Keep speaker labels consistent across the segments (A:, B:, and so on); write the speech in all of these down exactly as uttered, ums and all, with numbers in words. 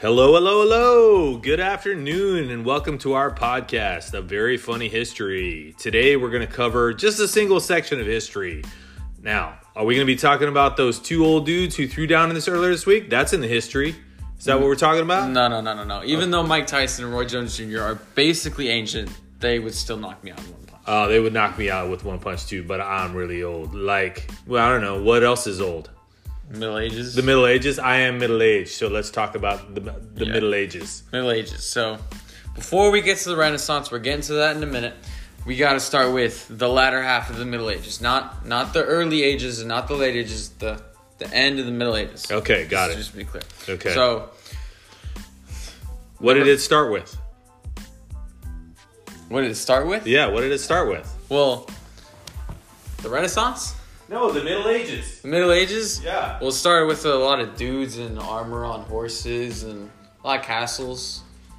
A: Hello, hello, hello. Good afternoon and welcome to our podcast, A Very Funny History. Today we're going to cover just a single section of history. Now, are we going to be talking about those two old dudes who threw down in this earlier this week? That's in the history. Is that what we're talking about?
B: No, no, no, no, no. Even though Mike Tyson and Roy Jones Junior are basically ancient, they would still knock me out in one punch.
A: Oh, they would knock me out with one punch too, but I'm really old. Like, well, I don't know. What else is old?
B: Middle Ages?
A: The Middle Ages? I am middle-aged, so let's talk about the, the
B: Yeah.
A: Middle Ages.
B: Middle Ages. So, before we get to the Renaissance, we're getting to that in a minute. We got to start with the latter half of the Middle Ages. Not not the early ages and not the late ages, the, the end of the Middle Ages.
A: Okay, got
B: just,
A: it.
B: Just to be clear.
A: Okay.
B: So,
A: What did it start with?
B: what did it start with?
A: Yeah, what did it start with?
B: Well, the Renaissance?
A: No, the Middle Ages.
B: The Middle Ages?
A: Yeah.
B: Well, it started with a lot of dudes in armor on horses and a lot of castles.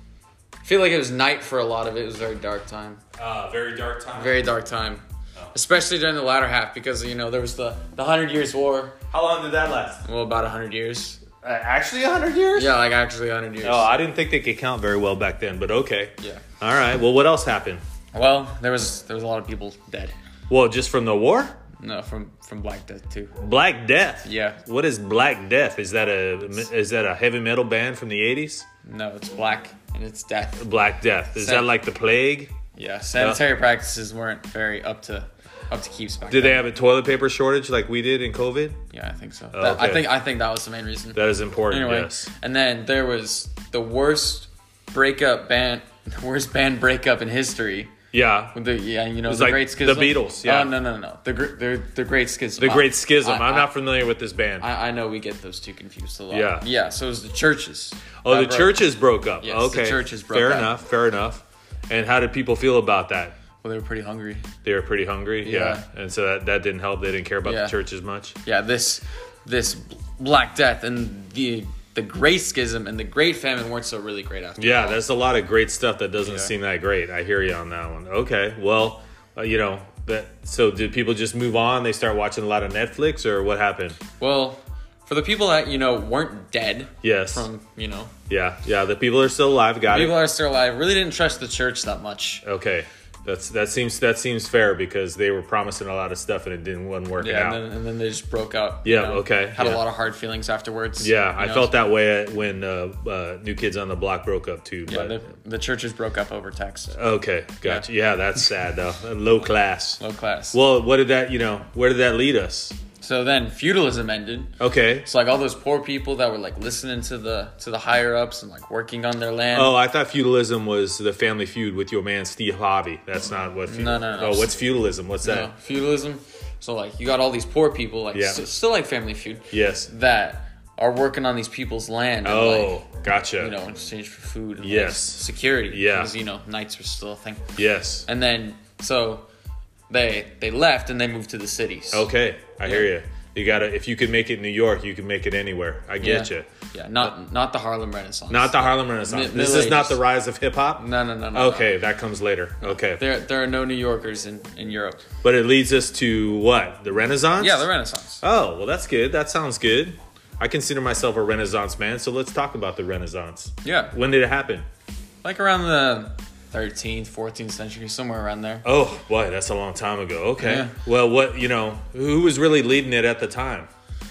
B: I feel like it was night for a lot of it. It was a very dark time.
A: Uh, very dark time.
B: Very dark time.
A: Oh.
B: Especially during the latter half because, you know, there was the, the Hundred Years' War.
A: How long did that last?
B: Well, about one hundred years.
A: Uh, actually, a hundred years?
B: Yeah, like actually one hundred years.
A: Oh, I didn't think they could count very well back then, but okay.
B: Yeah.
A: All right. Well, what else happened?
B: Well, there was there was a lot of people dead.
A: Well, just from the war?
B: No, from, from Black Death, too.
A: Black Death.
B: Yeah.
A: What is Black Death? Is that a is that a heavy metal band from the eighties?
B: No, it's black and it's death.
A: Black Death. Is
B: San-
A: that like the plague?
B: Yeah, sanitary practices weren't very up to up to keeps back
A: Did
B: then.
A: they have a toilet paper shortage like we did in COVID?
B: Yeah, I think so.
A: Oh,
B: That- I
A: okay.
B: think I think that was the main reason.
A: That is important.
B: Anyway,
A: Yes.
B: and then there was the worst breakup band, the worst band breakup in history.
A: Yeah.
B: With the yeah, you know
A: was
B: the
A: like
B: Great Schism.
A: the Beatles, yeah.
B: Oh no no no the gr- the the Great Schism.
A: The Great Schism.
B: I,
A: I'm
B: I,
A: not familiar with this band.
B: I, I know we get those two confused a lot.
A: Yeah.
B: Yeah. So it was the churches.
A: oh,
B: that
A: the
B: broke.
A: churches broke up.
B: Yes, the
A: okay.
B: churches broke
A: Fair
B: up.
A: enough. Fair enough. And how did people feel about that?
B: Well, they were pretty hungry.
A: They were pretty hungry. Yeah.
B: Yeah.
A: And so that, that didn't help. They didn't care about
B: Yeah.
A: the church as much.
B: Yeah. This this Black Death and the the Great Schism and the Great Famine weren't so really great after.
A: Yeah,
B: all.
A: that's a lot of great stuff that doesn't
B: Yeah.
A: seem that great. I hear you on that one. Okay. Well, uh, you know, that. So did people just move on? They start watching a lot of Netflix, or what happened?
B: Well, for the people that, you know, weren't dead
A: Yes.
B: from, you know,
A: Yeah. Yeah. The people are still alive. Got
B: people
A: it.
B: are still alive, really didn't trust the church that much.
A: Okay. That's that seems that seems fair because they were promising a lot of stuff and it didn't wasn't working
B: Yeah,
A: out.
B: and then, and then they just broke out.
A: Yeah,
B: you know,
A: okay,
B: Had
A: yeah.
B: a lot of hard feelings afterwards.
A: yeah,
B: you
A: I
B: know.
A: felt that way when uh, uh, New Kids on the Block broke up too.
B: Yeah,
A: but,
B: the, the churches broke up over text.
A: okay, gotcha. Yeah, that's sad though. Low class.
B: Low class.
A: Well, what did that, you know, where did that lead us?
B: So then feudalism ended.
A: Okay.
B: It's like all those poor people that were like listening to the to the higher ups and like working on their land.
A: Oh, I thought feudalism was the Family Feud with your man Steve Harvey. That's not what. Feud-
B: No, no, no.
A: Oh, what's feudalism? What's
B: You
A: that?
B: know, feudalism. So like you got all these poor people, like
A: Yeah.
B: st- still like Family Feud,
A: Yes.
B: that are working on these people's land. And,
A: Oh,
B: like,
A: gotcha.
B: you know, in exchange for food. And,
A: Yes.
B: like, security.
A: Yeah.
B: Because, you know, knights were still a thing.
A: Yes.
B: And then so they they left and they moved to the cities.
A: Okay, I hear you. You gotta. If you can make it in New York, you can make it anywhere. I get
B: yeah.
A: you.
B: Yeah, not not the Harlem Renaissance.
A: Not the Harlem Renaissance.
B: Mid-
A: this
B: Middle
A: is not
B: Ages.
A: the rise of hip hop.
B: No, no, no, no.
A: Okay, that comes later. Okay,
B: No. There there are no New Yorkers in, in Europe.
A: but it leads us to what? The Renaissance?
B: Yeah, the Renaissance.
A: Oh, well, that's good. That sounds good. I consider myself a Renaissance man, so let's talk about the Renaissance.
B: Yeah.
A: When did it happen?
B: Like around the thirteenth, fourteenth century, somewhere around there.
A: Oh, boy, that's a long time ago. Okay.
B: Yeah.
A: Well, what, you know, who was really leading it at the time?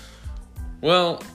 B: Well,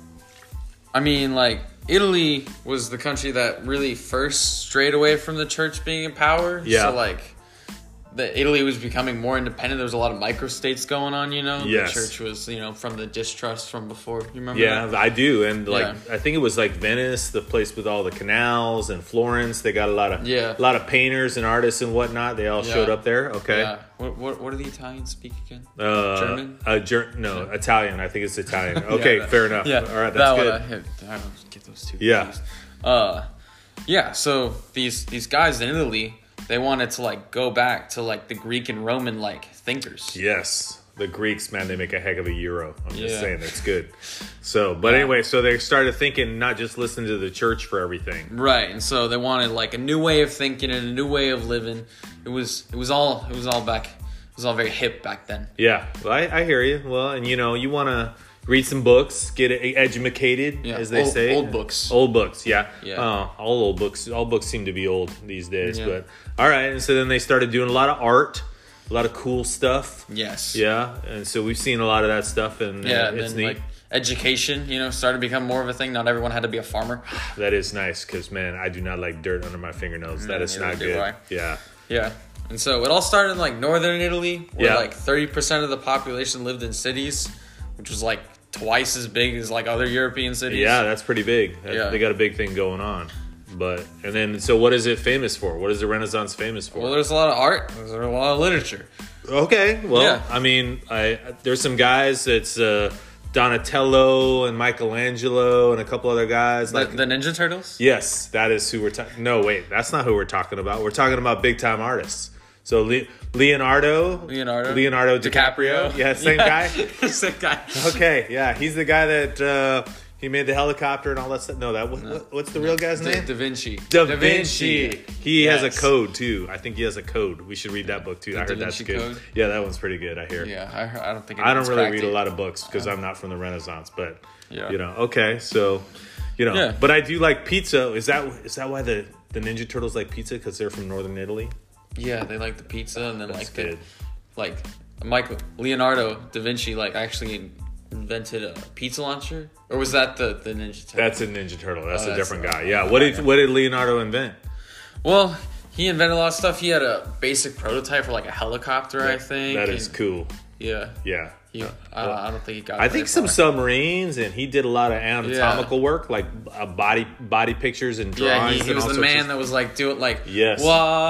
B: I mean, like, Italy was the country that really first strayed away from the church being in power.
A: Yeah.
B: So, like, the Italy was becoming more independent. There was a lot of microstates going on, you know?
A: Yes.
B: The church was, you know, from the distrust from before. You remember
A: Yeah,
B: that?
A: I do. And, like,
B: Yeah.
A: I think it was, like, Venice, the place with all the canals, and Florence. They got a lot of
B: Yeah.
A: a lot of painters and artists and whatnot. They all
B: Yeah.
A: showed up there. Okay.
B: Yeah. What, what, what do the Italians speak again?
A: Uh,
B: German?
A: Uh, ger- no, Italian. I think it's Italian. Okay,
B: Yeah, that-
A: fair enough.
B: Yeah.
A: All right,
B: that
A: that's
B: one,
A: good.
B: I, hit- I don't get those two.
A: Yeah.
B: confused. Uh, yeah. So these these guys in Italy, they wanted to like go back to like the Greek and Roman like thinkers.
A: Yes. The Greeks, man, they make a heck of a euro. I'm just
B: Yeah.
A: saying, that's good. So, but
B: Yeah.
A: anyway, so they started thinking not just listen to the church for everything.
B: Right, and so they wanted like a new way of thinking and a new way of living. It was it was all it was all back it was all very hip back then.
A: Yeah, well, I, I hear you. Well, and you know, you want to read some books, get educated,
B: Yeah,
A: as they
B: old-
A: say.
B: old books.
A: Old books, yeah.
B: Yeah.
A: Uh, all old books. All books seem to be old these days.
B: Yeah.
A: But all right, and so then they started doing a lot of art, a lot of cool stuff.
B: Yes.
A: Yeah, and so we've seen a lot of that stuff, and uh,
B: Yeah, and
A: it's
B: then
A: neat.
B: like education, you know, started to become more of a thing. Not everyone had to be a farmer.
A: That is nice because, man, I do not like dirt under my fingernails. That
B: No,
A: is
B: neither
A: not
B: do
A: good.
B: I.
A: Yeah.
B: Yeah. And so it all started in like northern Italy, where
A: Yeah.
B: like thirty percent of the population lived in cities, which was like twice as big as like other European cities.
A: Yeah, that's pretty big. That-
B: Yeah.
A: They got a big thing going on. But, and then, so what is it famous for? What is the Renaissance famous for?
B: Well, there's a lot of art. There's a lot of literature.
A: Okay, well,
B: Yeah.
A: I mean, I there's some guys. It's uh, Donatello and Michelangelo and a couple other guys.
B: The,
A: Like,
B: the Ninja Turtles?
A: yes, that is who we're talking. No, wait, that's not who we're talking about. We're talking about big time artists. So Le- Leonardo,
B: Leonardo.
A: Leonardo DiCaprio. Yeah, same guy.
B: Same guy.
A: Okay, yeah, he's the guy that uh, he made the helicopter and all that stuff. No, that what, what- what's the real guy's
B: Da,
A: name?
B: Da Vinci.
A: Da Vinci. He has
B: Yes.
A: a code too. I think he has a code. We should read that book too.
B: The
A: I heard
B: Da
A: that's
B: Vinci
A: good.
B: Code?
A: Yeah, that one's pretty good. I hear.
B: Yeah, I, heard- I don't think
A: I don't
B: anyone's
A: really
B: cracked
A: read
B: it.
A: a lot of books because I'm not from the Renaissance, but
B: Yeah.
A: you know, okay, so you know,
B: Yeah.
A: but I do like pizza. Is that is that why the the Ninja Turtles like pizza because they're from Northern Italy?
B: Yeah, they like the pizza, and then
A: That's
B: like the,
A: good.
B: like Michael Leonardo da Vinci like actually invented a pizza launcher, or was that the the Ninja Turtle?
A: That's a Ninja Turtle. That's
B: Oh,
A: a
B: that's
A: different
B: the-
A: guy. Yeah. What did what did Leonardo invent?
B: Well, he invented a lot of stuff. He had a basic prototype for like a helicopter, I think.
A: That is
B: and-
A: cool.
B: Yeah.
A: Yeah.
B: He, uh, I don't think he got.
A: I
B: it
A: think
B: very
A: some
B: far.
A: submarines, and he did a lot of anatomical work, like uh, body body pictures and
B: Yeah,
A: drawings.
B: he, he
A: and
B: was
A: all
B: the
A: sorts
B: man
A: of-
B: that was like doing like
A: Yes.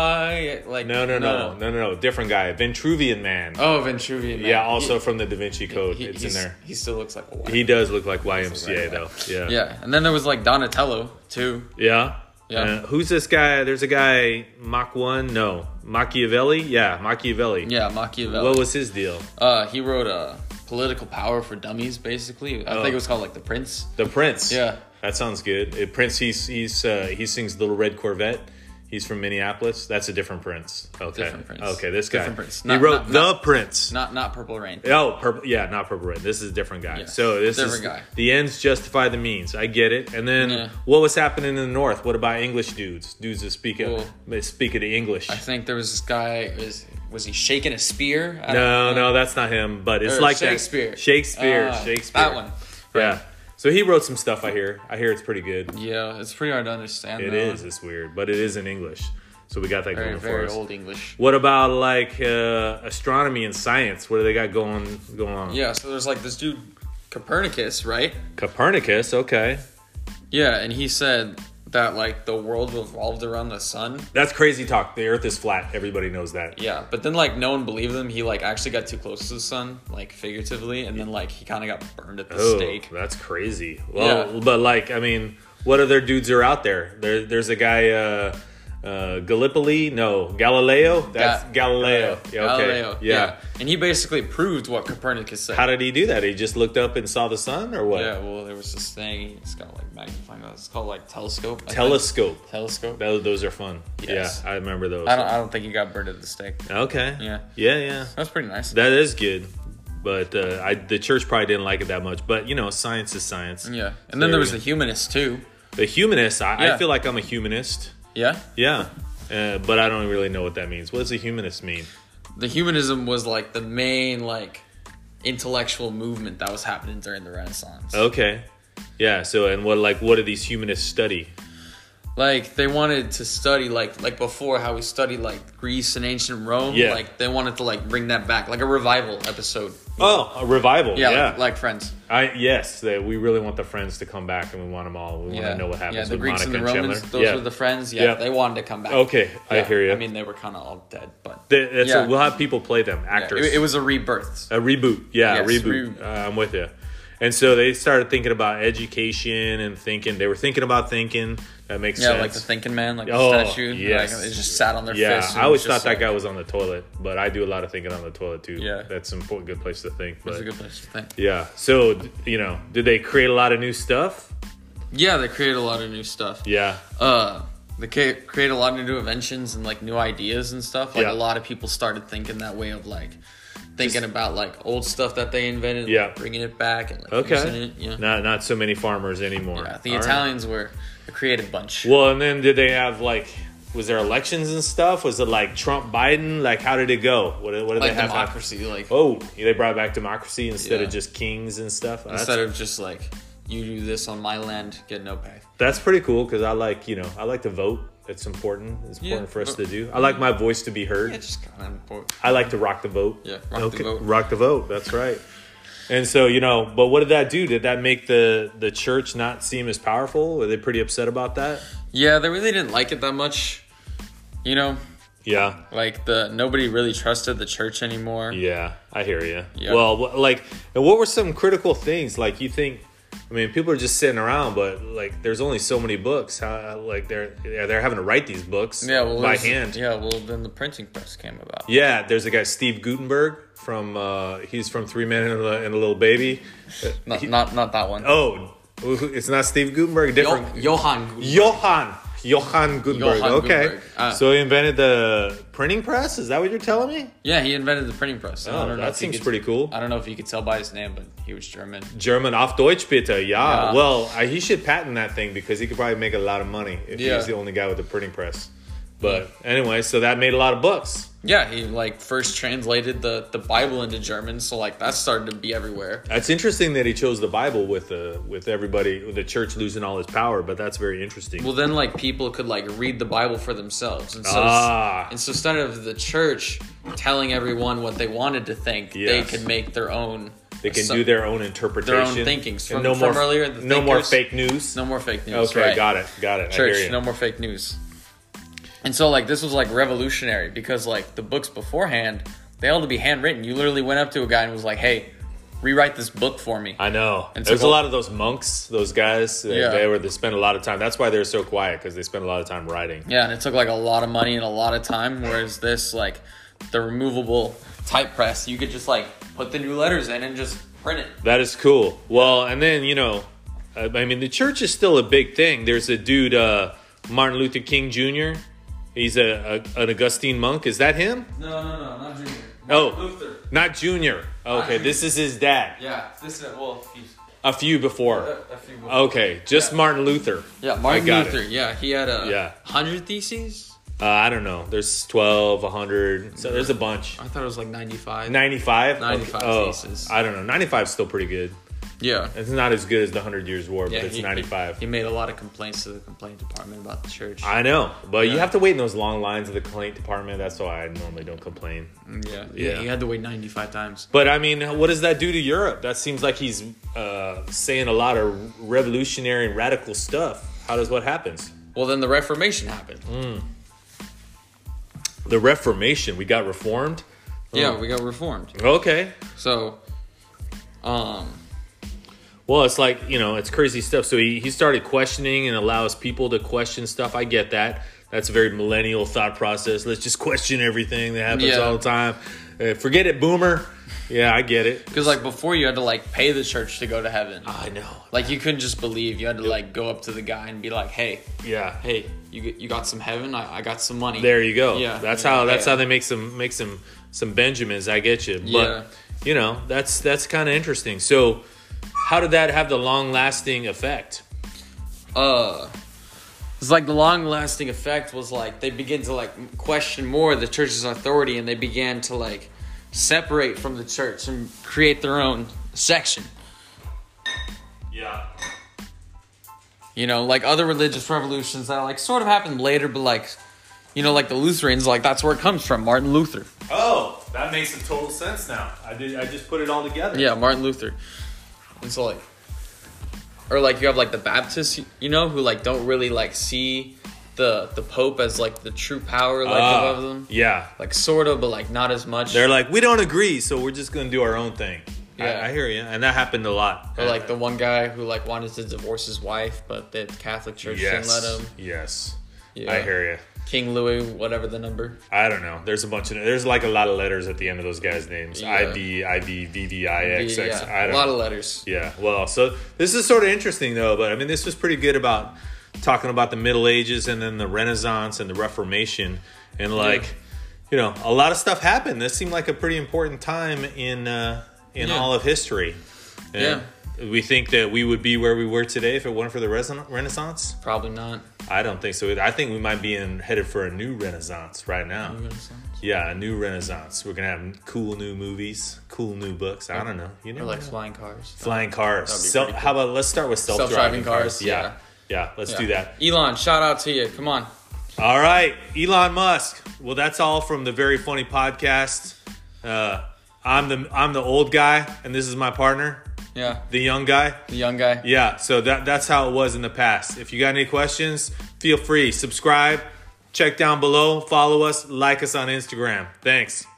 B: why like
A: No, no, no, no, no, no, different guy, Vitruvian Man.
B: Oh, Vitruvian Man.
A: yeah, also
B: He-
A: from the Da Vinci Code.
B: he-
A: it's in
B: he's-
A: there.
B: He still looks like a white.
A: He does look like Y M C A
B: right
A: though. Yeah.
B: Yeah, and then there was like Donatello too.
A: Yeah.
B: Yeah.
A: Uh, who's this guy? There's a guy, Mach one. No, Machiavelli. Yeah, Machiavelli.
B: Yeah, Machiavelli.
A: What was his deal?
B: Uh, he wrote a Political Power for Dummies, basically. I
A: Oh.
B: think it was called like The Prince.
A: The Prince.
B: Yeah.
A: That sounds good. Uh, Prince. He's he's uh, he sings Little Red Corvette. He's from Minneapolis. That's a different Prince. Okay.
B: Different Prince.
A: Okay, this guy.
B: Different Prince.
A: he
B: Not-
A: wrote
B: not-
A: The
B: not-
A: Prince.
B: Not not Purple Rain.
A: Oh, purple. Yeah, not Purple Rain. This is a different guy.
B: Yeah,
A: So this
B: different
A: is
B: guy.
A: the ends justify the means. I get it. And then
B: Yeah.
A: what was happening in the North? What about English dudes? Dudes that speak
B: Well,
A: of, speak of the English.
B: I think there was this guy. Was was he shaking a spear? I
A: No,
B: don't know.
A: no, that's not him. But it's
B: Or
A: like
B: Shakespeare.
A: that. Shakespeare.
B: Ah,
A: Shakespeare.
B: That one.
A: Yeah. So he wrote some stuff. I hear. I hear it's pretty good.
B: Yeah, it's pretty hard to understand.
A: It
B: though.
A: is. It's weird, but it is in English. So we got that
B: Very
A: going for
B: very
A: us.
B: old English.
A: What about like uh, astronomy and science? What do they got going going on?
B: Yeah, so there's like this dude Copernicus, right?
A: Copernicus. Okay.
B: Yeah, and he said that like the world revolved around the sun.
A: That's crazy talk. The Earth is flat. Everybody knows that.
B: Yeah, but then like no one believed him. He like actually got too close to the sun, like figuratively, and then like he kind of got burned at the
A: Oh,
B: stake.
A: that's crazy. Well,
B: Yeah.
A: but like, I mean, what other dudes are out there? There, there's a guy, uh, uh, Gallipoli. No, Galileo. That's
B: Ga-
A: Galileo. Yeah, okay.
B: Galileo,
A: Yeah.
B: and he basically proved what Copernicus said.
A: How did he do that? He just looked up and saw the sun, or what?
B: Yeah, well, there was this thing. It's got like magnifying glass. It's called like telescope. I think.
A: Telescope.
B: Telescope.
A: Those, those are fun.
B: Yes.
A: Yeah, I remember those.
B: I don't. I don't think he got burned at the stake.
A: Okay.
B: Yeah,
A: Yeah, yeah.
B: that's pretty nice.
A: That is good. But uh, I, the church probably didn't like it that much. But, you know, science is science.
B: Yeah, and
A: So
B: then there was
A: we
B: the humanist too.
A: The humanist, I, I
B: Yeah.
A: feel like I'm a humanist.
B: Yeah,
A: Yeah. Uh, but I don't really know what that means. What does a humanist mean?
B: the humanism was like the main like intellectual movement that was happening during the Renaissance.
A: Okay. Yeah, so, and what, like, what do these humanists study?
B: Like they wanted to study like like before how we studied like Greece and ancient Rome.
A: Yeah.
B: Like they wanted to like bring that back, like a revival episode.
A: Oh, a revival.
B: Yeah,
A: Yeah.
B: Like, like Friends.
A: I Yes, they, we really want the Friends to come back, and we want them all. We want
B: Yeah,
A: to know what happens
B: yeah. The
A: with
B: Greeks
A: Monica
B: and the Romans,
A: Chandler.
B: those
A: yeah.
B: were the Friends. Yeah,
A: Yeah.
B: they wanted to come back.
A: Okay, I
B: Yeah,
A: hear you.
B: I mean, they were kind of all dead, but
A: Th- that's
B: yeah.
A: a, we'll have people play them,
B: yeah,
A: actors.
B: it, it was a rebirth.
A: A reboot. Yeah,
B: Yes,
A: a reboot.
B: re-
A: Uh, I'm with you. And so they started thinking about education and thinking. They were thinking about thinking. That makes
B: Yeah,
A: sense.
B: like the thinking man, like
A: Oh,
B: the statue.
A: yes.
B: Like, it just sat on their
A: Yeah,
B: fist.
A: I always thought that guy was on the toilet, but I do a lot of thinking on the toilet too.
B: Yeah.
A: That's an important, good place to think.
B: That's
A: But
B: a good place to think.
A: yeah, so d- you know, did they create a lot of new stuff?
B: Yeah, they created a lot of new stuff.
A: Yeah,
B: Uh, they ca- created a lot of new inventions and like new ideas and stuff. Like
A: Yeah.
B: a lot of people started thinking that way of like thinking Just, about like old stuff that they invented,
A: yeah,
B: like, bringing it back and like
A: okay.
B: using it. Yeah,
A: not not so many farmers anymore.
B: Yeah, the
A: All
B: Italians
A: right.
B: were a creative bunch.
A: Well, and then did they have like? Was there elections and stuff? Was it like Trump, Biden? Like, how did it go? What, what did
B: like
A: they have?
B: democracy, like
A: oh, they brought back democracy instead
B: yeah.
A: of just kings and stuff. Oh,
B: instead of just like you do this on my land, get no pay.
A: That's pretty cool because I like you know I like to vote. It's important. It's important yeah, for us to do. I like my voice to be heard.
B: Yeah, just kind of important.
A: I like to rock the vote.
B: Yeah, rock
A: okay.
B: the vote.
A: Rock the vote. That's right. And so, you know, but what did that do? Did that make the, the church not seem as powerful? Were they pretty upset about that?
B: Yeah, they really didn't like it that much. You know?
A: Yeah.
B: Like, the nobody really trusted the church anymore.
A: Yeah, I hear you.
B: Yeah.
A: Well, like, and what were some critical things? Like, you think, I mean, people are just sitting around, but, like, there's only so many books. How, like, they're yeah, they're having to write these books
B: yeah, well,
A: by hand.
B: Yeah, well, then the printing press came about.
A: Yeah, there's a guy, Steve Gutenberg, from, uh, he's from Three Men and a, and a Little Baby.
B: Not,
A: he,
B: not, not that one.
A: Oh, it's not Steve Gutenberg? Different.
B: Yo- Johann Gutenberg.
A: Johann. Johann Gutenberg.
B: Johann
A: okay.
B: Gutenberg. Uh,
A: so he invented the printing press? Is that what you're telling me?
B: Yeah, he invented the printing press.
A: Oh,
B: I don't know
A: that
B: if
A: seems
B: could,
A: pretty cool.
B: I don't know if you could tell by his name, but he was German.
A: German, auf Deutsch bitte. Yeah.
B: yeah.
A: Well, uh, he should patent that thing because he could probably make a lot of money if
B: yeah.
A: he's the only guy with a printing press. But anyway, so that made a lot of books.
B: Yeah, he like first translated the, the Bible into German, so like that started to be everywhere.
A: That's interesting that he chose the Bible with the with everybody, with the church losing all its power. But that's very interesting.
B: Well, then like people could like read the Bible for themselves, and so
A: ah.
B: and so instead of the church telling everyone what they wanted to think, yes. they could make their own.
A: They can do their own interpretation,
B: their own thinkings from,
A: no
B: from
A: more,
B: earlier. The
A: no
B: thinkers,
A: more fake news.
B: No more fake news.
A: Okay,
B: right.
A: got it, got it.
B: Church,
A: I hear you.
B: No more fake news. And so, like, this was, like, revolutionary because, like, the books beforehand, they all had to be handwritten. You literally went up to a guy and was like, hey, rewrite this book for me.
A: I know.
B: And
A: There's
B: so,
A: a lot of those monks, those guys. They,
B: yeah.
A: they were they spend a lot of time. That's why they're so quiet, because they spend a lot of time writing.
B: Yeah, and it took, like, a lot of money and a lot of time, whereas this, like, the removable type press, you could just, like, put the new letters in and just print it.
A: That is cool. Well, and then, you know, I mean, the church is still a big thing. There's a dude, uh, Martin Luther King Junior He's a, a an Augustine monk. Is that him?
B: No, no, no, not Junior.
A: Oh,
B: Luther.
A: Not Junior. Okay,
B: not Junior.
A: This is his dad.
B: Yeah, this is well, he's
A: a few before.
B: A, a few before.
A: Okay, just
B: yeah.
A: Martin Luther.
B: Yeah, Martin Luther.
A: It.
B: Yeah, he had a
A: yeah.
B: hundred theses.
A: Uh, I don't know. There's twelve, a hundred. So there's a bunch.
B: I thought it was like ninety-five.
A: ninety-five.
B: ninety-five
A: okay.
B: theses.
A: Oh, I don't know. ninety-five is still pretty good.
B: Yeah.
A: It's not as good as the Hundred Years' War,
B: yeah,
A: but it's
B: he,
A: ninety-five.
B: He, he made a lot of complaints to the complaint department about the church.
A: I know, but
B: yeah.
A: you have to wait in those long lines of the complaint department. That's why I normally don't complain.
B: Yeah, yeah, yeah. He had to wait ninety-five times.
A: But I mean, what does that do to Europe? That seems like he's uh, saying a lot of revolutionary and radical stuff. How does what happens?
B: Well, then the Reformation happened.
A: Mm. The Reformation, we got reformed.
B: Yeah,
A: oh.
B: we got reformed.
A: Okay.
B: So, um.
A: Well, it's like, you know, it's crazy stuff. So he, he started questioning and allows people to question stuff. I get that. That's a very millennial thought process. Let's just question everything that happens
B: yeah.
A: all the time. Uh, forget it, boomer. Yeah, I get it.
B: Because, like, before you had to, like, pay the church to go to heaven.
A: I know.
B: Like, you couldn't just believe. You had to, like, go up to the guy and be like, hey.
A: Yeah.
B: Hey, you you got some heaven? I, I got some money.
A: There you go.
B: Yeah.
A: That's
B: yeah,
A: how that's
B: yeah.
A: how they make some make some some Benjamins. I get you. But,
B: yeah.
A: you know, that's that's kind of interesting. So, how did that have the long-lasting effect?
B: Uh, it's like the long-lasting effect was like they begin to like question more the church's authority, and they began to like separate from the church and create their own section.
A: Yeah.
B: You know, like other religious revolutions that like sort of happened later, but like, you know, like the Lutherans, like that's where it comes from, Martin Luther.
A: Oh, that makes some total sense now. I did. I just put it all together.
B: Yeah, Martin Luther. And so like, or like you have like the Baptists, you know, who like don't really like see the the Pope as like the true power like uh, above them.
A: Yeah,
B: like sort of, but like not as much.
A: They're like, we don't agree, so we're just gonna do our own thing.
B: Yeah,
A: I, I hear you, and that happened a lot.
B: Or like the one guy who like wanted to divorce his wife, but the Catholic Church
A: yes.
B: didn't let him.
A: Yes,
B: yeah.
A: I hear you.
B: King Louis, whatever the number.
A: I don't know. There's a bunch of there's like a lot of letters at the end of those guys' names.
B: Yeah.
A: I B, I B, V V I X X.
B: Yeah,
A: I don't
B: a lot
A: know.
B: of letters.
A: Yeah. Well, so this is sort of interesting though. But I mean, this was pretty good about talking about the Middle Ages and then the Renaissance and the Reformation and like, you know, a lot of stuff happened. This seemed like a pretty important time in uh, in
B: Yeah.
A: all of history. And
B: Yeah.
A: we think that we would be where we were today if it weren't for the Rena- Renaissance.
B: Probably not.
A: I don't think so. I think we might be in, headed for a new Renaissance right now. Yeah, a new Renaissance. We're gonna have cool new movies, cool new books. I don't know. You know,
B: Or like flying cars.
A: flying cars.
B: That'd be
A: Self,
B: pretty
A: how about let's start with self-driving,
B: Self-driving
A: cars.
B: cars,
A: Yeah,
B: yeah.
A: yeah. Let's
B: Yeah.
A: do that.
B: Elon, shout out to you. Come on.
A: All right, Elon Musk. Well, that's all from the Very Funny Podcast. Uh, I'm the I'm the old guy, and this is my partner,
B: Yeah.
A: the young guy.
B: The young guy.
A: Yeah, so that that's how it was in the past. If you got any questions, feel free. Subscribe, check down below, follow us, like us on Instagram. Thanks.